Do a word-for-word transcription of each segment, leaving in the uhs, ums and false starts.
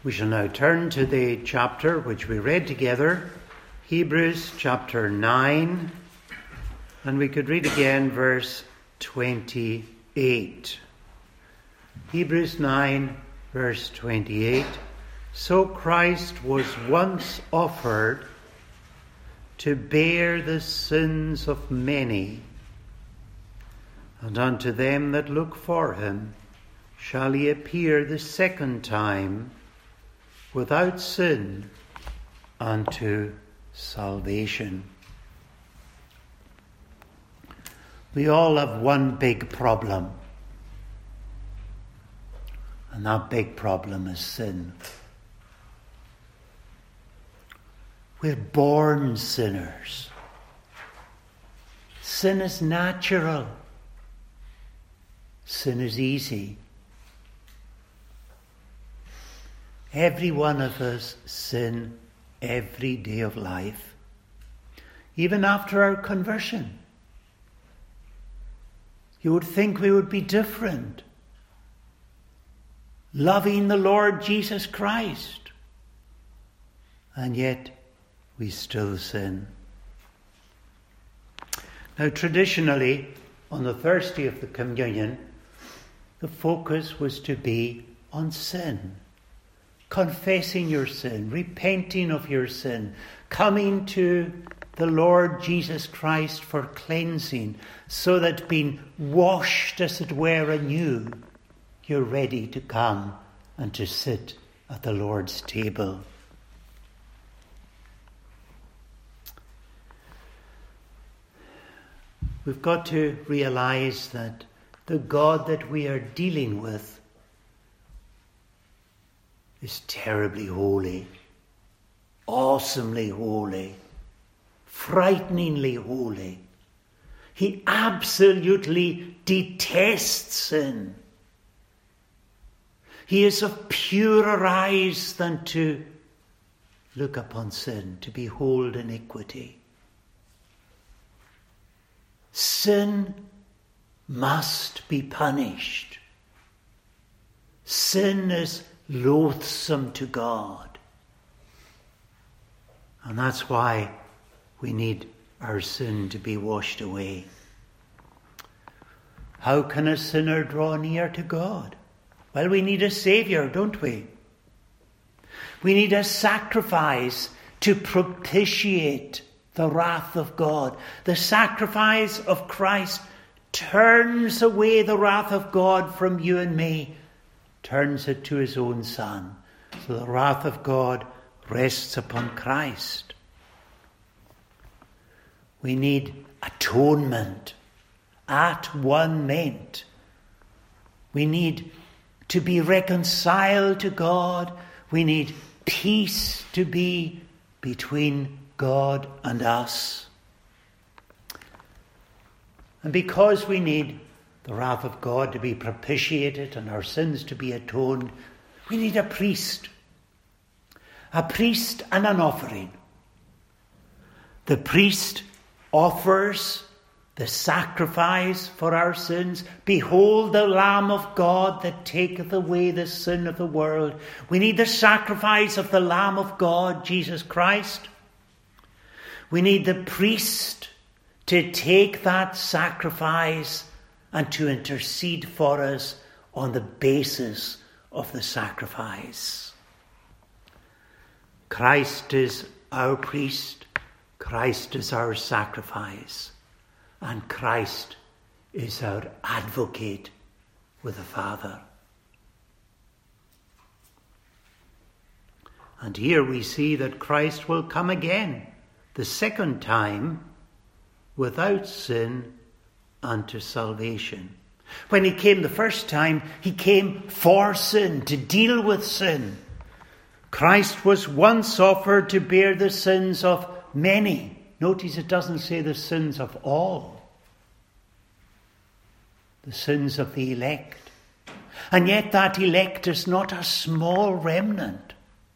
We shall now turn to the chapter which we read together, Hebrews chapter nine, and we could read again verse twenty-eight. Hebrews nine, verse twenty-eight. So Christ was once offered to bear the sins of many, and unto them that look for him shall he appear the second time without sin unto salvation. We all have one big problem, and that big problem is sin. We're born sinners. Sin is natural. Sin is easy. Every one of us sin every day of life, even after our conversion. You would think we would be different, loving the Lord Jesus Christ, and yet we still sin. Now, traditionally, on the Thursday of the Communion, the focus was to be on sin. Confessing your sin, repenting of your sin, coming to the Lord Jesus Christ for cleansing, so that being washed, as it were, anew, you're ready to come and to sit at the Lord's table. We've got to realize that the God that we are dealing with is terribly holy, awesomely holy, frighteningly holy. He absolutely detests sin. He is of purer eyes than to look upon sin, to behold iniquity. Sin must be punished. Sin is loathsome to God. And that's why we need our sin to be washed away. How can a sinner draw near to God? Well, we need a Saviour, don't we? We need a sacrifice to propitiate the wrath of God. The sacrifice of Christ turns away the wrath of God from you and me, turns it to his own Son. So the wrath of God rests upon Christ. We need atonement, at one ment. We need to be reconciled to God. We need peace to be between God and us. And because we need the wrath of God to be propitiated and our sins to be atoned, we need a priest. A priest and an offering. The priest offers the sacrifice for our sins. Behold the Lamb of God that taketh away the sin of the world. We need the sacrifice of the Lamb of God, Jesus Christ. We need the priest to take that sacrifice and to intercede for us on the basis of the sacrifice. Christ is our priest, Christ is our sacrifice, and Christ is our advocate with the Father. And here we see that Christ will come again, the second time, without sin unto salvation. When he came the first time, he came for sin, to deal with sin. Christ was once offered to bear the sins of many. Notice it doesn't say the sins of all. The sins of the elect. And yet that elect is not a small remnant,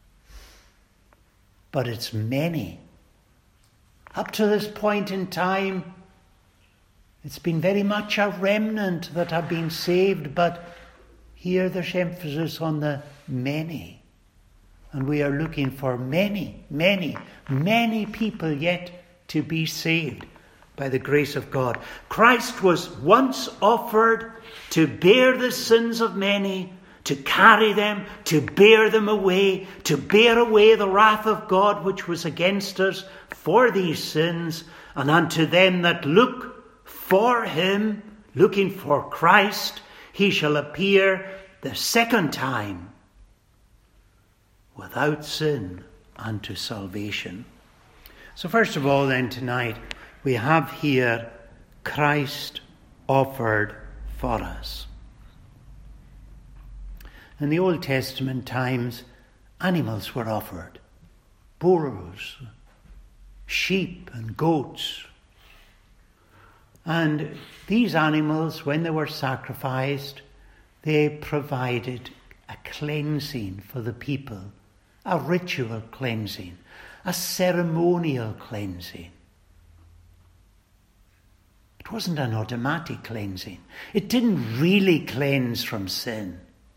but it's many. Up to this point in time, it's been very much a remnant that have been saved, but here there's emphasis on the many. And we are looking for many, many, many people yet to be saved by the grace of God. Christ was once offered to bear the sins of many, to carry them, to bear them away, to bear away the wrath of God which was against us for these sins. And unto them that look for him, looking for Christ, he shall appear the second time without sin unto salvation. So first of all then tonight, we have here Christ offered for us. In the Old Testament times, animals were offered. Bulls, sheep and goats. And these animals, when they were sacrificed, they provided a cleansing for the people, a ritual cleansing, a ceremonial cleansing. It wasn't an automatic cleansing. It didn't really cleanse from sin.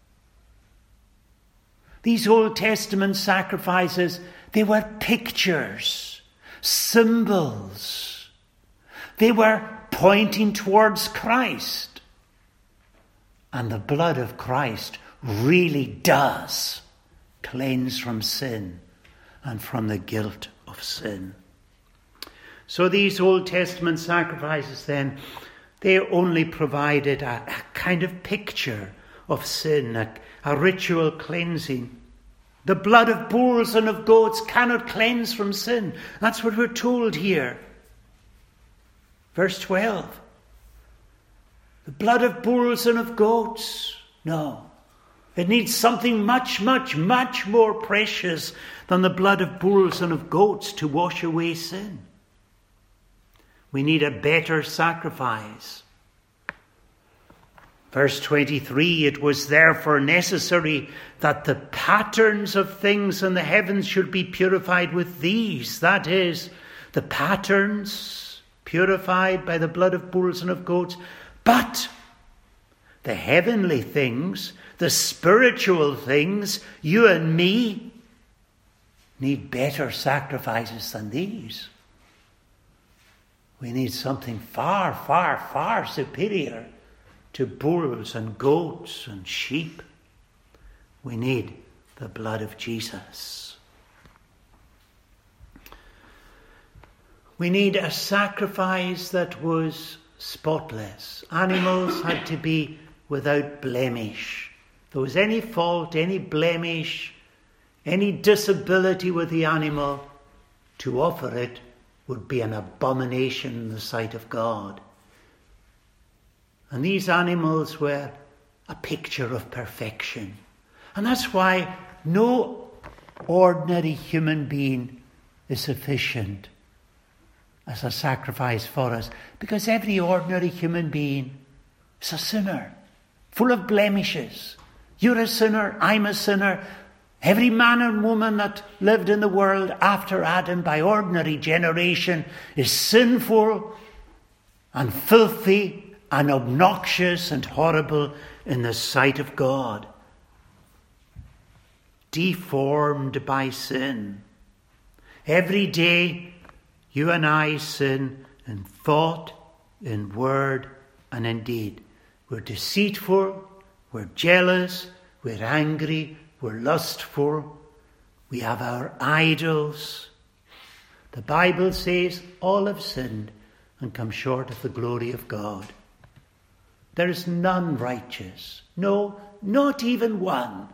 These Old Testament sacrifices, they were pictures, symbols. They were pointing towards Christ. And the blood of Christ really does cleanse from sin and from the guilt of sin. So these Old Testament sacrifices then, they only provided a, a kind of picture of sin, a, a ritual cleansing. The blood of bulls and of goats cannot cleanse from sin. That's what we're told here. Verse twelve. The blood of bulls and of goats. No. It needs something much, much, much more precious than the blood of bulls and of goats to wash away sin. We need a better sacrifice. Verse twenty-three, it was therefore necessary that the patterns of things in the heavens should be purified with these. That is, the patterns purified by the blood of bulls and of goats. But the heavenly things, the spiritual things, you and me, need better sacrifices than these. We need something far, far, far superior to bulls and goats and sheep. We need the blood of Jesus. We need a sacrifice that was spotless. Animals had to be without blemish. If there was any fault, any blemish, any disability with the animal, to offer it would be an abomination in the sight of God. And these animals were a picture of perfection. And that's why no ordinary human being is sufficient as a sacrifice for us, because every ordinary human being is a sinner, full of blemishes. You're a sinner, I'm a sinner. Every man and woman that lived in the world after Adam by ordinary generation is sinful and filthy and obnoxious and horrible in the sight of God. Deformed by sin. Every day you and I sin in thought, in word, and in deed. We're deceitful, we're jealous, we're angry, we're lustful, we have our idols. The Bible says all have sinned and come short of the glory of God. There is none righteous, no, not even one.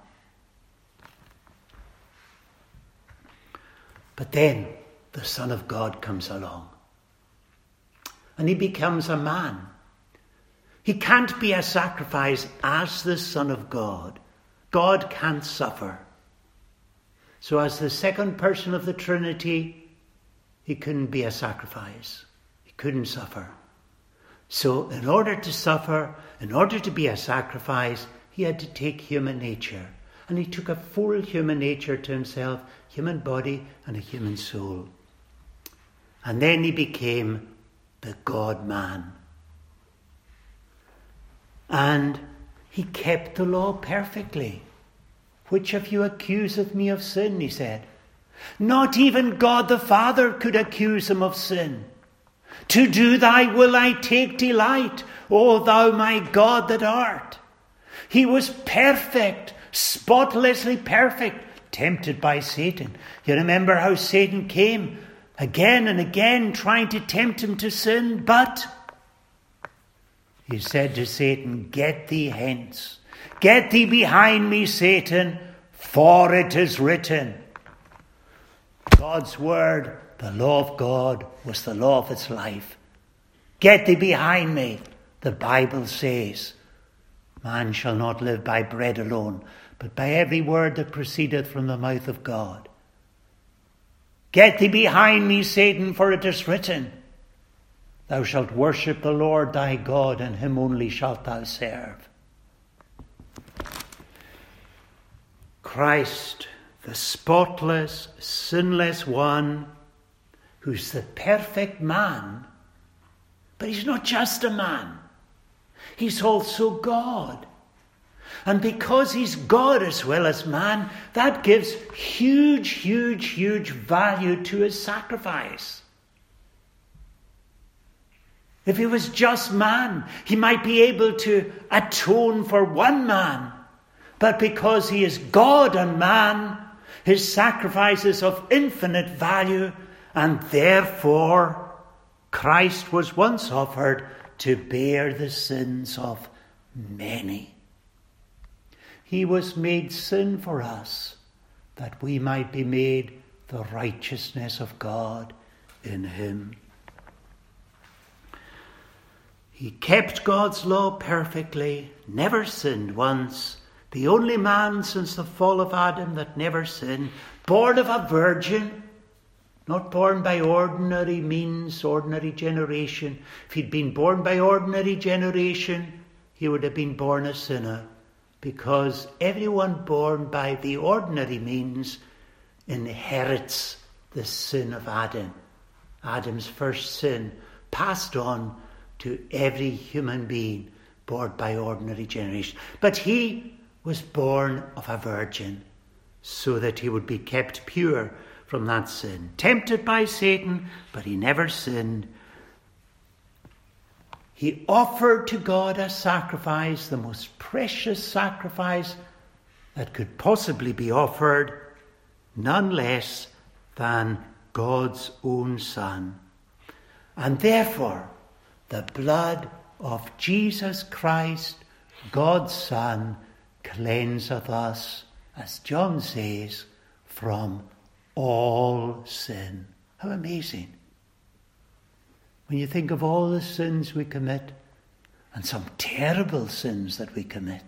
But then the Son of God comes along and he becomes a man. He can't be a sacrifice as the Son of God. God can't suffer. So as the second person of the Trinity, he couldn't be a sacrifice. He couldn't suffer. So in order to suffer, in order to be a sacrifice, he had to take human nature. And he took a full human nature to himself, human body and a human soul. And then he became the God-man. And he kept the law perfectly. Which of you accuseth me of sin? He said. Not even God the Father could accuse him of sin. To do thy will I take delight, O thou my God that art. He was perfect, spotlessly perfect, tempted by Satan. You remember how Satan came again and again trying to tempt him to sin, but he said to Satan, Get thee hence. Get thee behind me, Satan, for it is written. God's word, the law of God, was the law of its life. Get thee behind me, the Bible says. Man shall not live by bread alone, but by every word that proceedeth from the mouth of God. Get thee behind me, Satan, for it is written, Thou shalt worship the Lord thy God, and him only shalt thou serve. Christ, the spotless, sinless one, who's the perfect man, but he's not just a man. He's also God. And because he's God as well as man, that gives huge, huge, huge value to his sacrifice. If he was just man, he might be able to atone for one man. But because he is God and man, his sacrifice is of infinite value, and therefore Christ was once offered to bear the sins of many. He was made sin for us, that we might be made the righteousness of God in him. He kept God's law perfectly, never sinned once, the only man since the fall of Adam that never sinned, born of a virgin, not born by ordinary means, ordinary generation. If he'd been born by ordinary generation, he would have been born a sinner, because everyone born by the ordinary means inherits the sin of Adam. Adam's first sin passed on to every human being born by ordinary generation. But he was born of a virgin, so that he would be kept pure from that sin. Tempted by Satan, but he never sinned. He offered to God a sacrifice, the most precious sacrifice that could possibly be offered, none less than God's own Son. And therefore, the blood of Jesus Christ, God's Son, cleanseth us, as John says, from all sin. How amazing. When you think of all the sins we commit, and some terrible sins that we commit.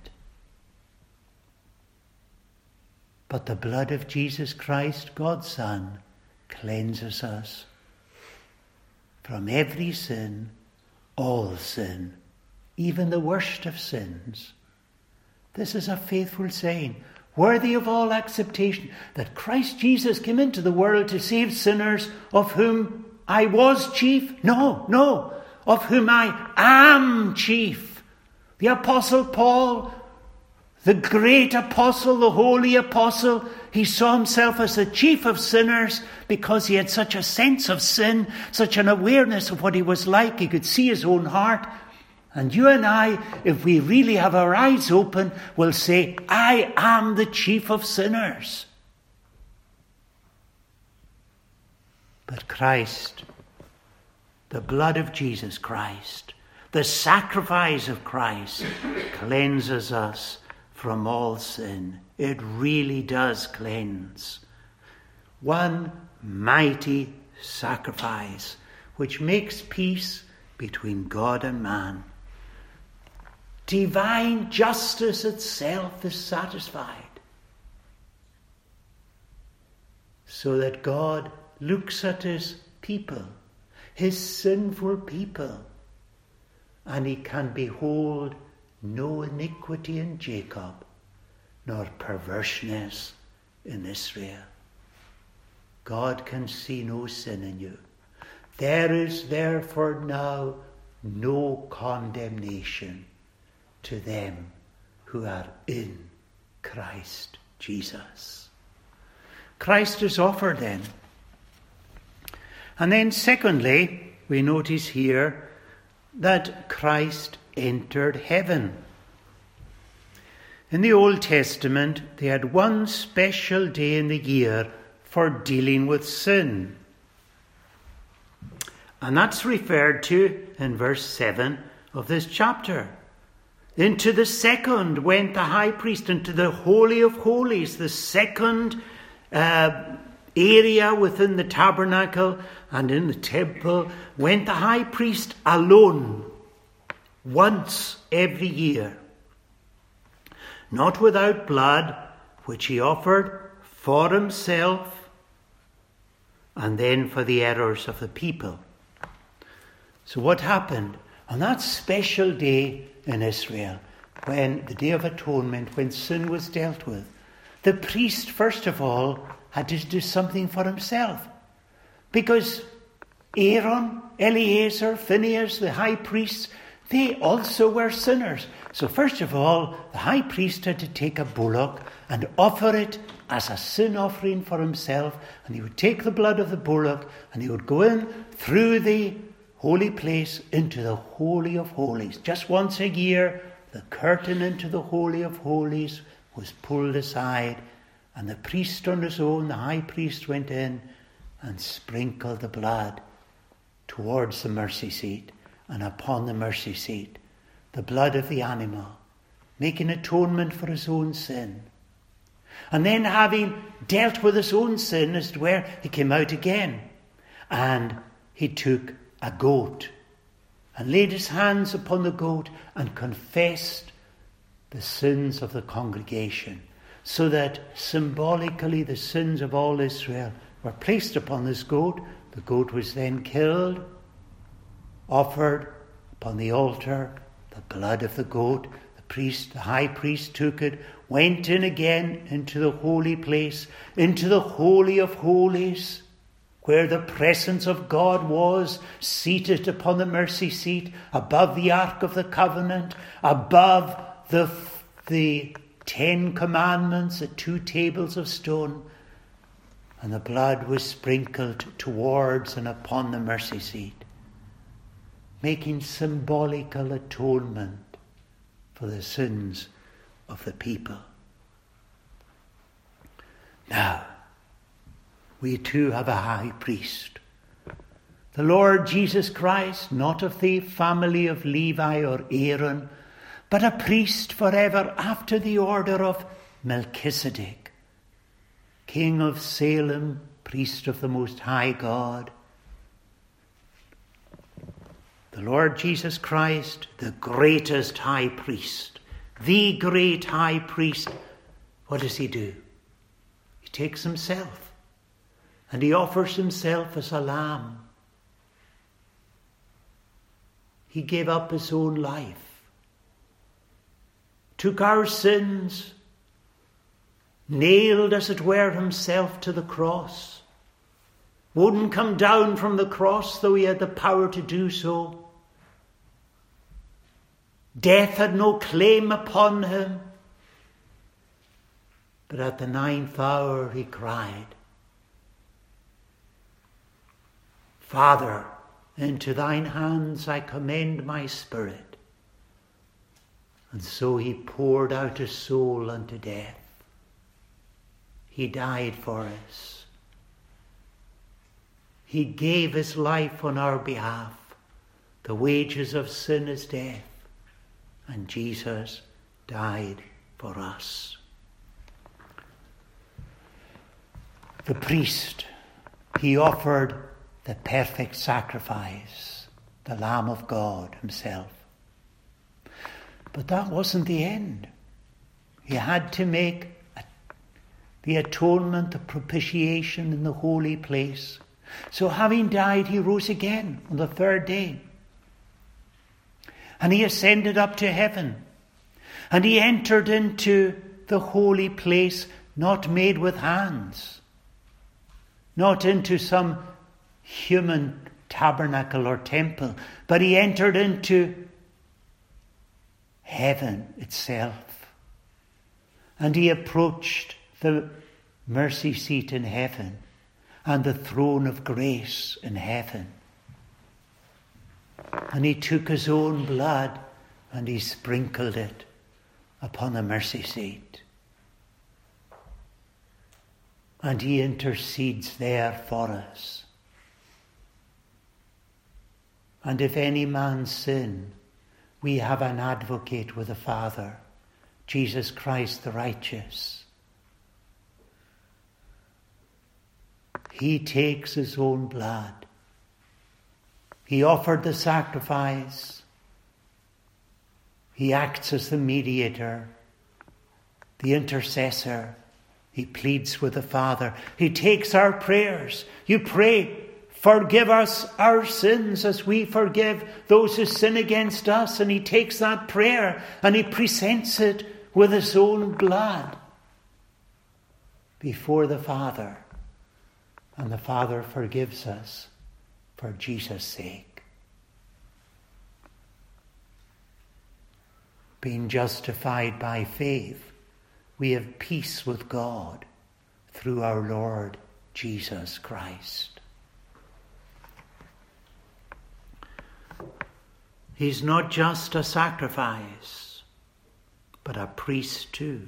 But the blood of Jesus Christ, God's Son, cleanses us from every sin, all sin, even the worst of sins. This is a faithful saying, worthy of all acceptation, that Christ Jesus came into the world to save sinners, of whom I was chief. No, no, of whom I am chief. The Apostle Paul, the great apostle, the holy apostle, he saw himself as the chief of sinners because he had such a sense of sin, such an awareness of what he was like. He could see his own heart. And you and I, if we really have our eyes open, will say, I am the chief of sinners. But Christ, the blood of Jesus Christ, the sacrifice of Christ, cleanses us from all sin. It really does cleanse. One mighty sacrifice which makes peace between God and man. Divine justice itself is satisfied, so that God looks at his people, his sinful people, and he can behold no iniquity in Jacob, nor perverseness in Israel. God can see no sin in you. There is therefore now no condemnation to them who are in Christ Jesus. Christ is offered then. And then secondly, we notice here that Christ entered heaven. In the Old Testament, they had one special day in the year for dealing with sin. And that's referred to in verse seven of this chapter. Into the second went the high priest, into the Holy of Holies, the second uh, area within the tabernacle and in the temple, went the high priest alone, once every year. Not without blood, which he offered for himself and then for the errors of the people. So what happened on that special day in Israel, when the Day of Atonement, when sin was dealt with? The priest, first of all, had to do something for himself. Because Aaron, Eleazar, Phinehas, the high priests, they also were sinners. So first of all, the high priest had to take a bullock and offer it as a sin offering for himself. And he would take the blood of the bullock and he would go in through the holy place into the Holy of Holies. Just once a year, the curtain into the Holy of Holies was pulled aside, and the priest on his own, the high priest, went in and sprinkled the blood towards the mercy seat, and upon the mercy seat, the blood of the animal, making atonement for his own sin. And then, having dealt with his own sin, as it were, he came out again, and he took a goat and laid his hands upon the goat and confessed the sins of the congregation, so that symbolically the sins of all Israel were placed upon this goat. The goat was then killed, offered upon the altar, the blood of the goat. The priest, the high priest, took it, went in again into the holy place, into the Holy of Holies, where the presence of God was, seated upon the mercy seat, above the Ark of the Covenant, above the, the Ten Commandments, the two tables of stone. And the blood was sprinkled towards and upon the mercy seat, making symbolical atonement for the sins of the people. Now, we too have a high priest, the Lord Jesus Christ, not of the family of Levi or Aaron, but a priest forever after the order of Melchizedek, King of Salem, priest of the Most High God. The Lord Jesus Christ, the greatest high priest, the great high priest, what does he do? He takes himself and he offers himself as a lamb. He gave up his own life, took our sins, nailed, as it were, himself to the cross. Wouldn't come down from the cross, though he had the power to do so. Death had no claim upon him. But at the ninth hour he cried, Father, into thine hands I commend my spirit. And so he poured out his soul unto death. He died for us. He gave his life on our behalf. The wages of sin is death, and Jesus died for us. The priest, he offered the perfect sacrifice, the Lamb of God himself. But that wasn't the end. He had to make a, the atonement, the propitiation in the holy place. So having died, he rose again on the third day. And he ascended up to heaven. And he entered into the holy place, not made with hands, not into some human tabernacle or temple, but he entered into heaven itself. And he approached the mercy seat in heaven and the throne of grace in heaven. And he took his own blood and he sprinkled it upon the mercy seat. And he intercedes there for us. And if any man sin, we have an advocate with the Father, Jesus Christ the righteous. He takes his own blood. He offered the sacrifice. He acts as the mediator, the intercessor. He pleads with the Father. He takes our prayers. You pray, forgive us our sins as we forgive those who sin against us. And he takes that prayer and he presents it with his own blood before the Father. And the Father forgives us for Jesus' sake. Being justified by faith, we have peace with God through our Lord Jesus Christ. He's not just a sacrifice, but a priest too.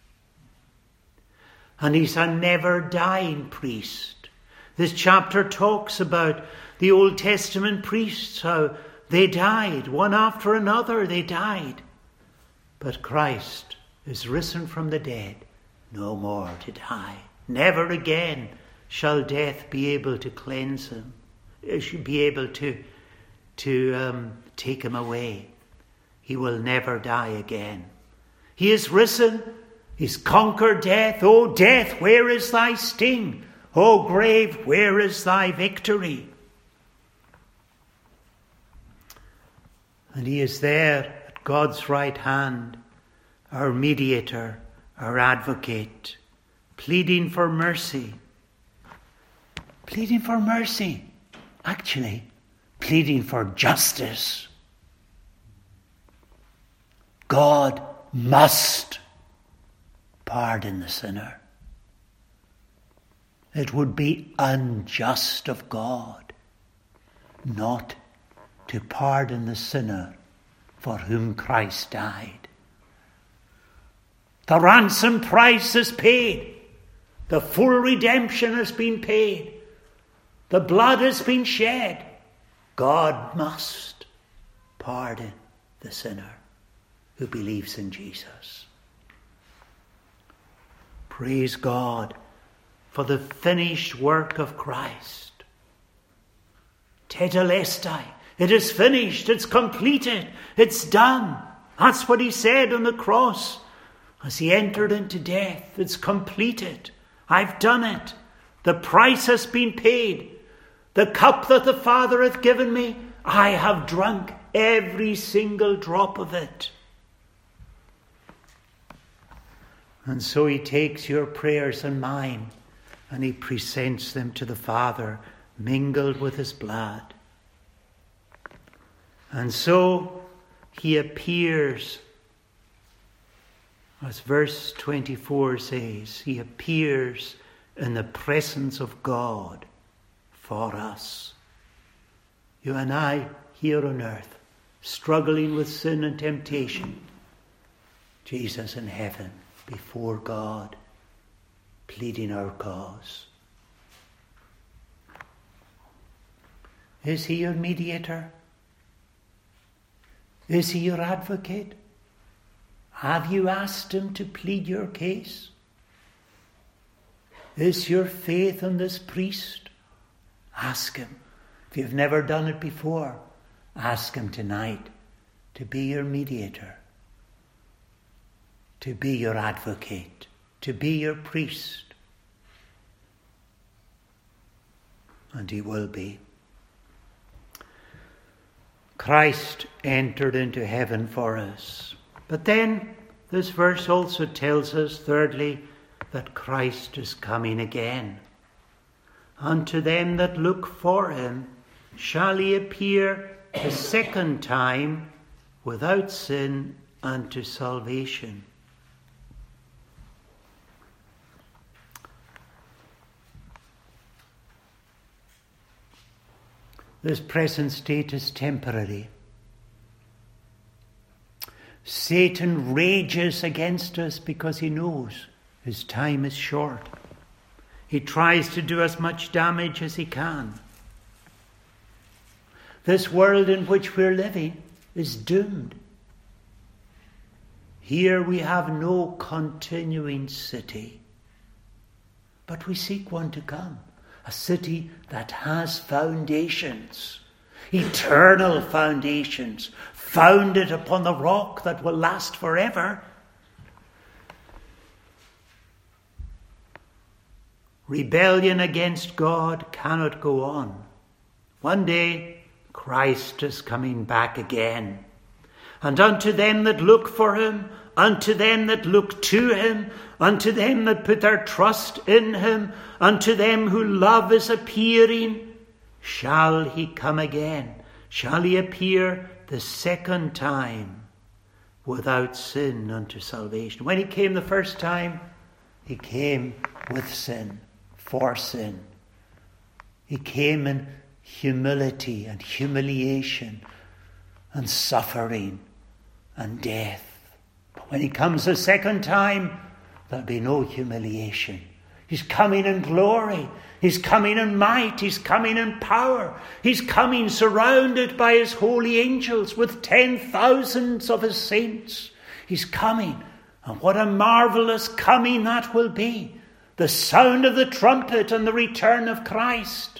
And he's a never-dying priest. This chapter talks about the Old Testament priests, how they died. One after another, they died. But Christ is risen from the dead, no more to die. Never again shall death be able to cleanse him. It should be able to, to um, take him away. He will never die again. He is risen. He's conquered death. O death, where is thy sting? O grave, where is thy victory? And he is there at God's right hand, our mediator, our advocate, pleading for mercy. Pleading for mercy. Actually, pleading for justice. God must pardon the sinner. It would be unjust of God not to pardon the sinner for whom Christ died. The ransom price is paid. The full redemption has been paid. The blood has been shed. God must pardon the sinner who believes in Jesus. Praise God for the finished work of Christ. Tetelestai. It is finished. It's completed. It's done. That's what he said on the cross as he entered into death. It's completed. I've done it. The price has been paid. The cup that the Father hath given me, I have drunk every single drop of it. And so he takes your prayers and mine and he presents them to the Father, mingled with his blood. And so he appears, as verse twenty-four says, he appears in the presence of God for us. You and I here on earth, struggling with sin and temptation. Jesus in heaven, before God, pleading our cause. Is he your mediator? Is he your advocate? Have you asked him to plead your case? Is your faith in this priest? Ask him. If you've never done it before, ask him tonight to be your mediator, to be your advocate, to be your priest. And he will be. Christ entered into heaven for us. But then this verse also tells us, thirdly, that Christ is coming again. Unto them that look for him shall he appear a second time without sin unto salvation. This present state is temporary. Satan rages against us because he knows his time is short. He tries to do as much damage as he can. This world in which we're living is doomed. Here we have no continuing city, but we seek one to come, a city that has foundations, eternal foundations, founded upon the rock that will last forever. Rebellion against God cannot go on. One day, Christ is coming back again. And unto them that look for him, unto them that look to him, unto them that put their trust in him, unto them who love his appearing, shall he come again. Shall he appear the second time without sin unto salvation. When he came the first time, he came with sin, for sin. He came in humility and humiliation and suffering and death. But when he comes the second time, there'll be no humiliation. He's coming in glory. He's coming in might. He's coming in power. He's coming surrounded by his holy angels with ten thousands of his saints. He's coming. And what a marvelous coming that will be. The sound of the trumpet and the return of Christ.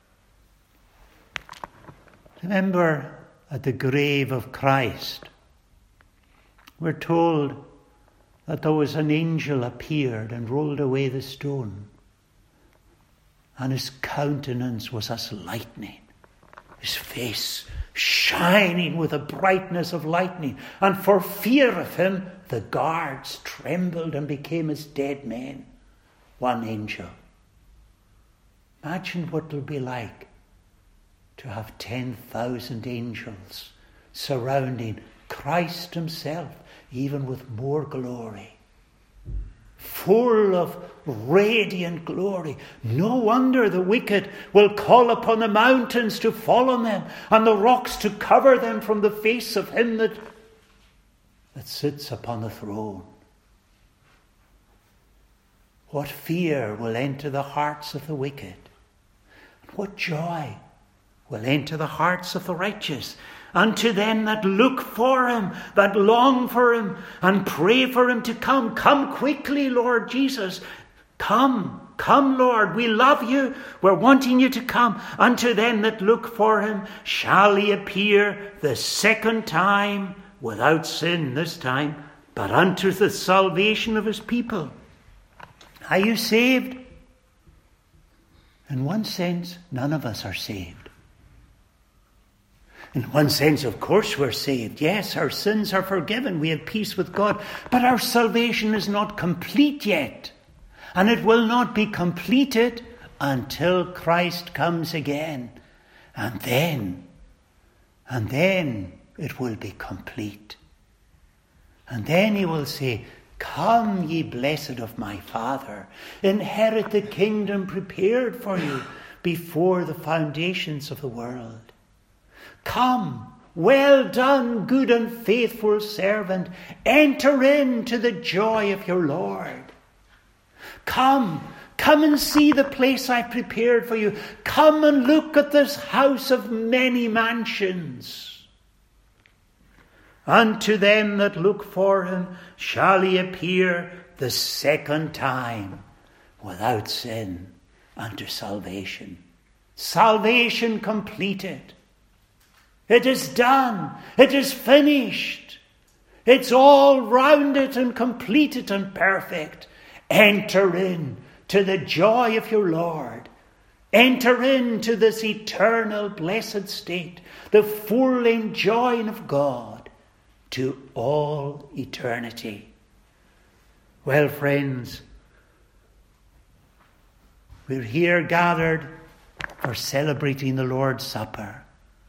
Remember at the grave of Christ, we're told that there was an angel appeared and rolled away the stone. And his countenance was as lightning, his face shining with the brightness of lightning. And for fear of him, the guards trembled and became as dead men. One angel. Imagine what it'll be like to have ten thousand angels surrounding Christ himself, even with more glory. Full of radiant glory. No wonder the wicked will call upon the mountains to fall on them and the rocks to cover them from the face of him that, that sits upon the throne. What fear will enter the hearts of the wicked? What joy will enter the hearts of the righteous? Unto them that look for him, that long for him, and pray for him to come. Come quickly, Lord Jesus. Come, come, Lord. We love you. We're wanting you to come. Unto them that look for him shall he appear the second time, without sin this time, but unto the salvation of his people. Are you saved? In one sense, none of us are saved. In one sense, of course, we're saved. Yes, our sins are forgiven. We have peace with God. But our salvation is not complete yet. And it will not be completed until Christ comes again. And then, and then it will be complete. And then he will say, "Come, ye blessed of my Father, inherit the kingdom prepared for you before the foundations of the world. Come, well done, good and faithful servant. Enter into the joy of your Lord. Come, come and see the place I prepared for you. Come and look at this house of many mansions. Unto them that look for him shall he appear the second time, without sin, unto salvation." Salvation completed. It is done. It is finished. It's all rounded and completed and perfect. Enter in to the joy of your Lord. Enter into this eternal blessed state, the full enjoying of God to all eternity. Well, friends, we're here gathered for celebrating the Lord's Supper.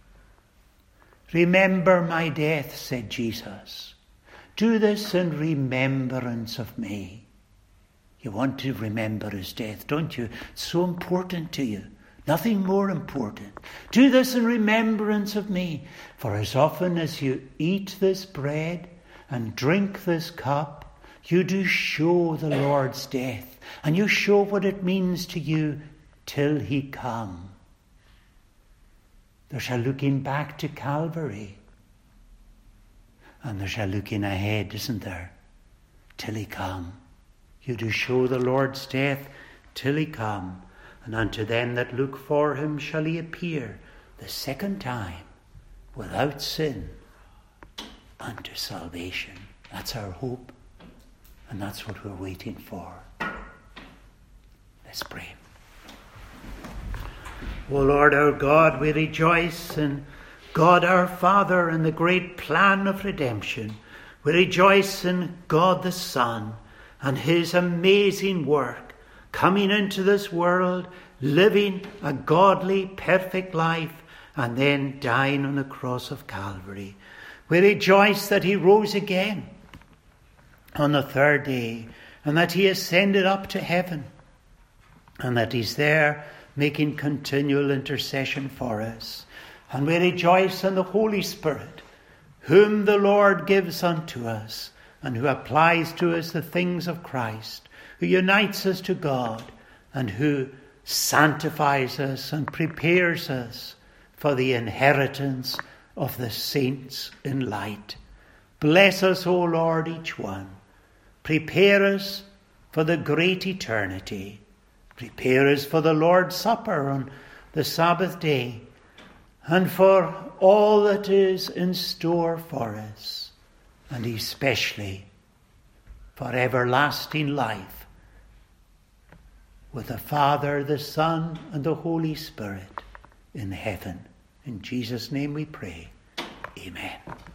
Remember my death, said Jesus. Do this in remembrance of me. You want to remember his death, don't you? It's so important to you. Nothing more important. Do this in remembrance of me. For as often as you eat this bread and drink this cup, you do show the Lord's death, and you show what it means to you till he come. There's a looking back to Calvary, and there's a looking ahead, isn't there? Till he come. You do show the Lord's death till he come, and unto them that look for him shall he appear the second time without sin unto salvation. That's our hope, and that's what we're waiting for. Let's pray. O Lord our God, we rejoice in God our Father and the great plan of redemption. We rejoice in God the Son and his amazing work, coming into this world, living a godly, perfect life, and then dying on the cross of Calvary. We rejoice that he rose again on the third day, and that he ascended up to heaven, and that he's there making continual intercession for us. And we rejoice in the Holy Spirit, whom the Lord gives unto us, and who applies to us the things of Christ, who unites us to God, and who sanctifies us and prepares us for the inheritance of the saints in light. Bless us, O Lord, each one. Prepare us for the great eternity. Prepare us for the Lord's Supper on the Sabbath day, and for all that is in store for us, and especially for everlasting life with the Father, the Son, and the Holy Spirit in heaven. In Jesus' name we pray. Amen.